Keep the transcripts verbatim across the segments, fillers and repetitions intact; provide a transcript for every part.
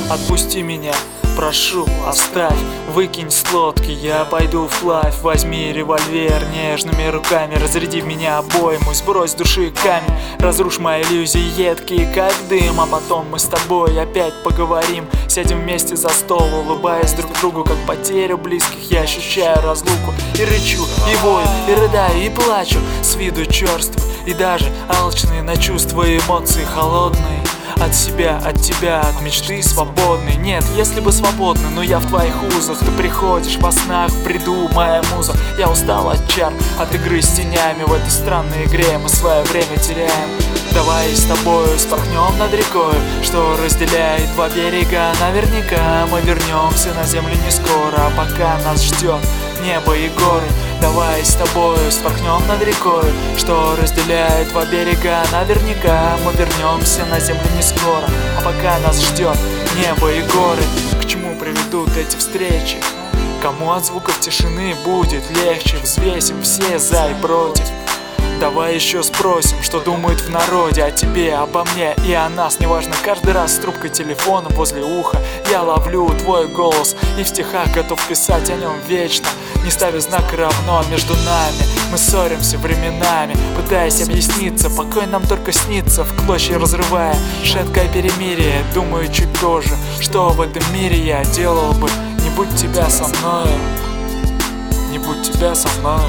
отпусти меня, прошу, оставь, выкинь с лодки, я пойду вплавь. Возьми револьвер нежными руками, разряди в меня обойму, сбрось с души камень, разрушь мои иллюзии едкие, как дым. А потом мы с тобой опять поговорим, сядем вместе за стол, улыбаясь друг другу, как потерю близких. Я ощущаю разлуку и рычу, и вою, и рыдаю, и плачу, с виду черствый и даже алчный на чувства и эмоции холодные. От себя, от тебя, от мечты свободный. Нет, если бы свободный, но я в твоих узах. Ты приходишь во снах, в бреду, моя муза. Я устал от чар, от игры с тенями. В этой странной игре мы свое время теряем. Давай с тобою спорхнем над рекой, что разделяет два берега. Наверняка мы вернемся на землю не скоро, а пока нас ждет небо и горы. Давай с тобою спорхнем над рекой, что разделяет два берега. Наверняка мы вернемся на землю не скоро, а пока нас ждет небо и горы. К чему приведут эти встречи? Кому от звуков тишины будет легче? Взвесим все за и против. Давай еще спросим, что думают в народе о тебе, обо мне и о нас. Неважно, каждый раз с трубкой телефона возле уха я ловлю твой голос и в стихах готов писать о нем вечно, не ставя знак равно между нами. Мы ссоримся временами, пытаясь объясниться, покой нам только снится, в клочья разрывая шаткое перемирие. Думаю чуть позже, что в этом мире я делал бы, не будь тебя со мною, не будь тебя со мною.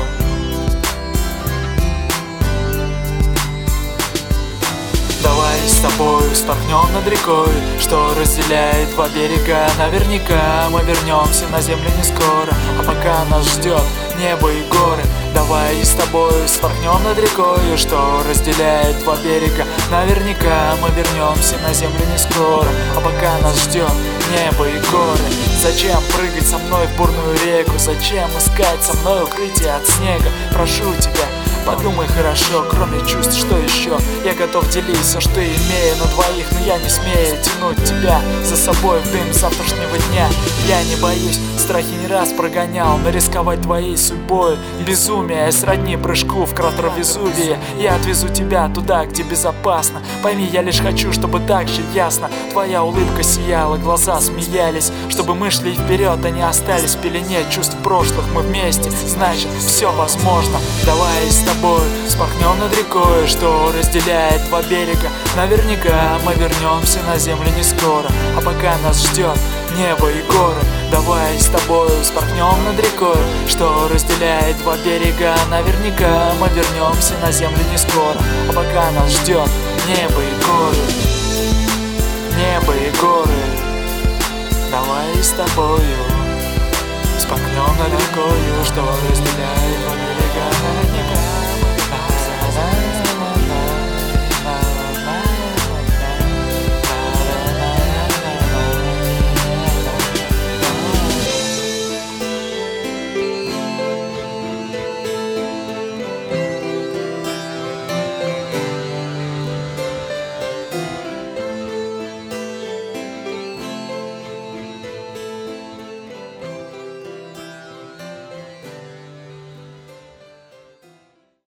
Давай с тобою спорхнем над рекой, что разделяет два берега. Наверняка мы вернемся на землю не скоро, а пока нас ждет небо и горы. Давай с тобою спорхнем над рекой, что разделяет два берега. Наверняка мы вернемся на землю не скоро, а пока нас ждет небо и горы. Зачем прыгать со мной в бурную реку? Зачем искать со мной укрытие от снега? Прошу тебя, подумай хорошо, кроме чувств, что еще? Я готов делить все, что имею на двоих, но я не смею тянуть тебя за собой в дым завтрашнего дня. Я не боюсь, страхи не раз прогонял, но рисковать твоей судьбой безумие сродни прыжку в кратер Везувия. Я отвезу тебя туда, где безопасно. Пойми, я лишь хочу, чтобы так же ясно твоя улыбка сияла, глаза смеялись, чтобы мы шли вперед, а не остались в пелене чувств прошлых. Мы вместе, значит, все возможно. Давай с тобой спорхнем над рекой, что разделяет два берега. Наверняка мы вернемся на землю не скоро, а пока нас ждет небо и горы. Давай с тобой спорхнем над рекой, что разделяет два берега. Наверняка мы вернемся на землю не скоро, а пока нас ждет небо и горы. Небо и горы. Давай с тобою спорхнем над рекой, что разделяет два берега.